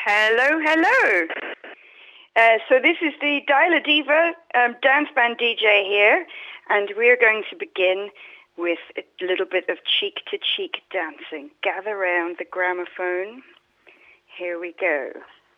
Hello, hello. So this is the Dial Diva dance band DJ here, and we're going to begin with a little bit of cheek-to-cheek dancing. Gather round the gramophone. Here we go.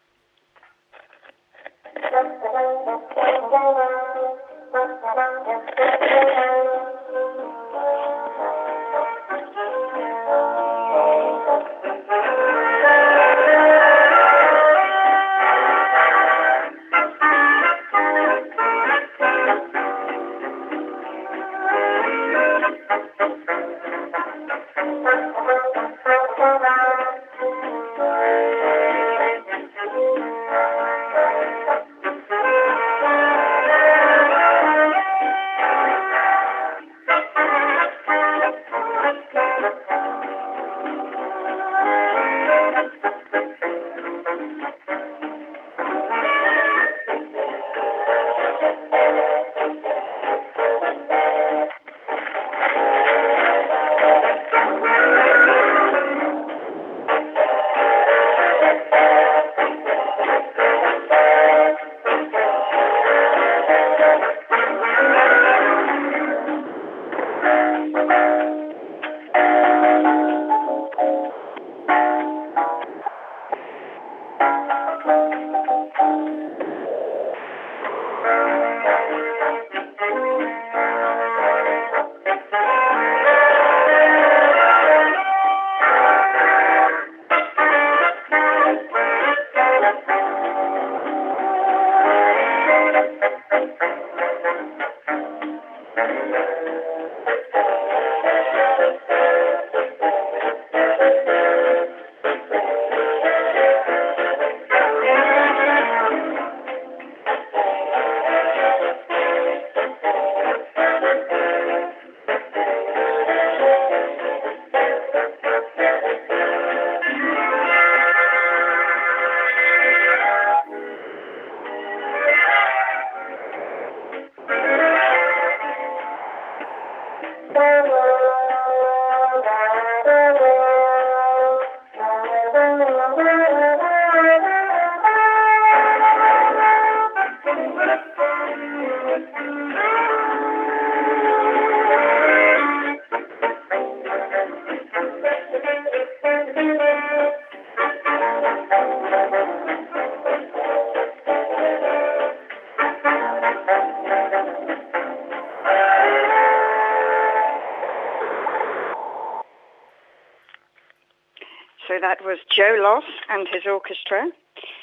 So that was Joe Loss and his orchestra.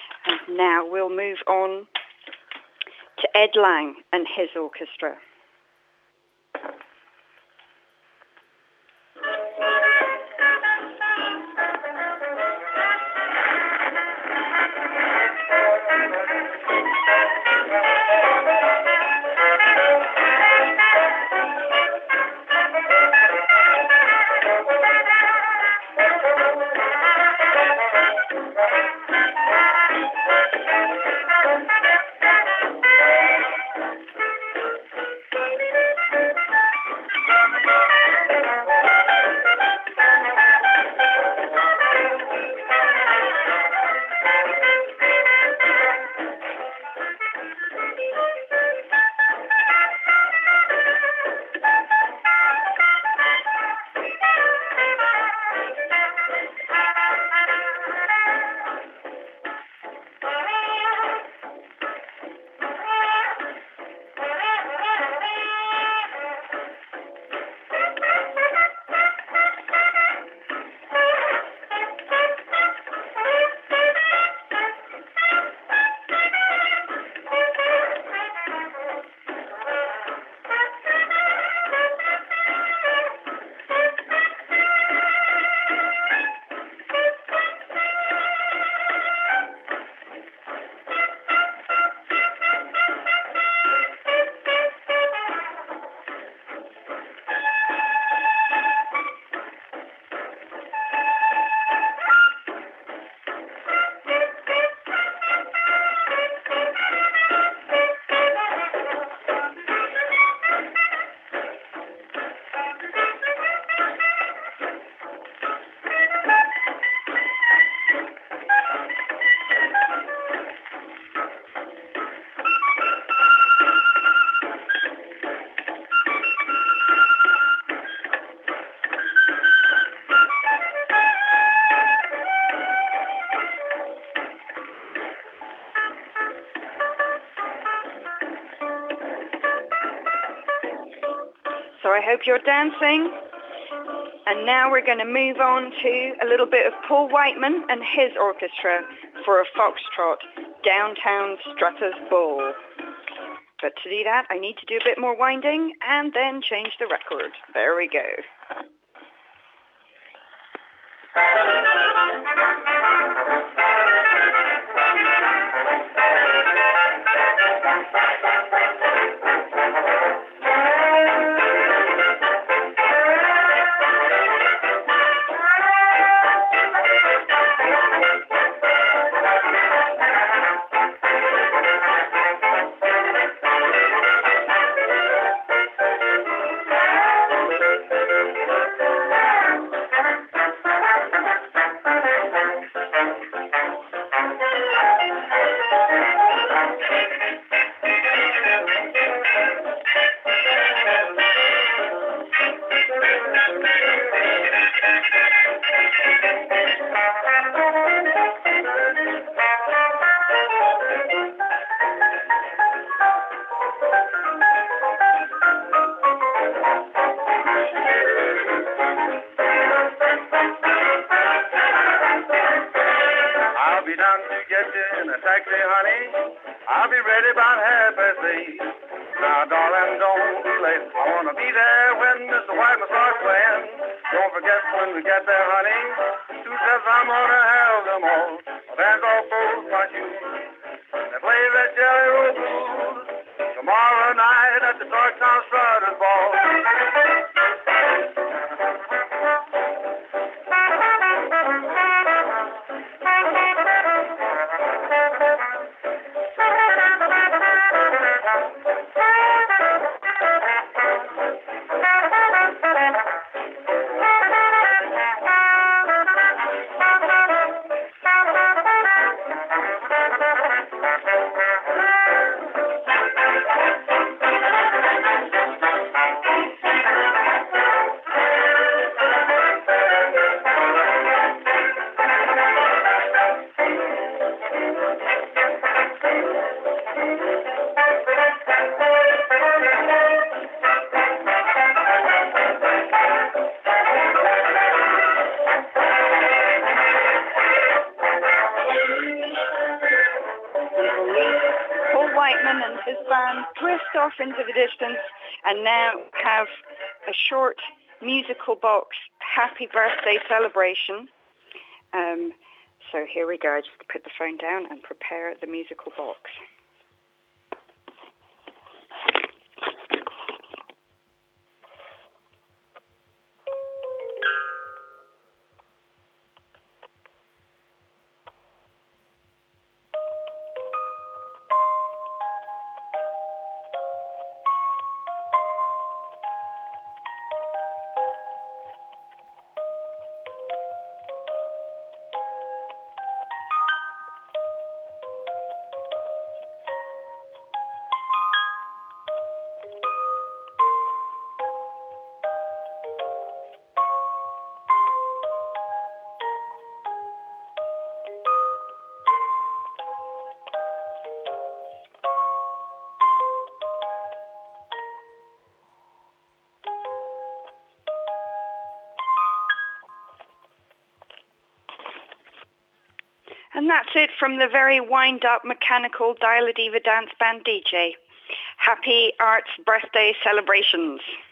And now we'll move on to Ed Lang and his orchestra. I hope you're dancing. And now we're going to move on to a little bit of Paul Whiteman and his orchestra for a foxtrot, Downtown Strutters Ball. But to do that, I need to do a bit more winding and then change the record. There we go. I'll be ready about 8:30. Now, darling, don't be late. I want to be there when Mr. Whiteman starts playing. Don't forget when we get there, honey. 2 steps I'm gonna have them all. My band's all full, my shoes. They play that Jelly Roll Blues tomorrow night at the Georgetown Strutters Ball. Whiteman and his band drift off into the distance and now have a short musical box happy birthday celebration. So here we go. I just put the phone down and prepare the musical box. And that's it from the very wind-up mechanical Dial-A-Diva dance band DJ. Happy Arts birthday celebrations.